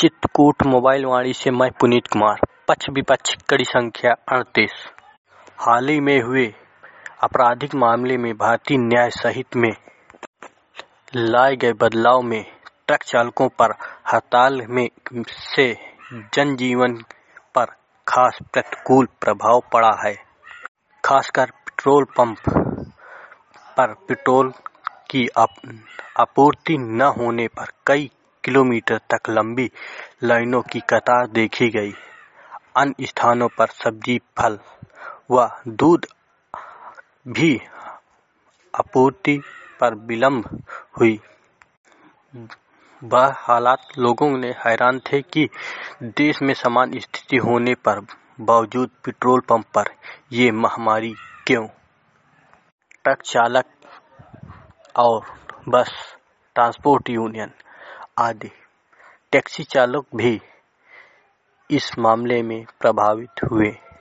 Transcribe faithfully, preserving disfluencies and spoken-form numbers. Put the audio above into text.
Chitrakoot mobile वाणी से मैं पुनीत कुमार। पक्ष विपक्ष कड़ी संख्या अड़तीस। हाल ही में हुए आपराधिक मामले में भारतीय न्याय संहिता में लाए गए बदलाव में ट्रक चालकों पर हड़ताल में से जनजीवन पर खास प्रतिकूल प्रभाव पड़ा है। खासकर पेट्रोल पंप पर पेट्रोल की आपूर्ति न होने पर कई किलोमीटर तक लंबी लाइनों की कतार देखी गई। अन्य स्थानों पर सब्जी, फल व दूध भी आपूर्ति पर विलंब हुई। वह हालात लोगों ने हैरान थे कि देश में समान स्थिति होने पर बावजूद पेट्रोल पंप पर ये महामारी क्यों। ट्रक चालक और बस ट्रांसपोर्ट यूनियन आदि टैक्सी चालक भी इस मामले में प्रभावित हुए।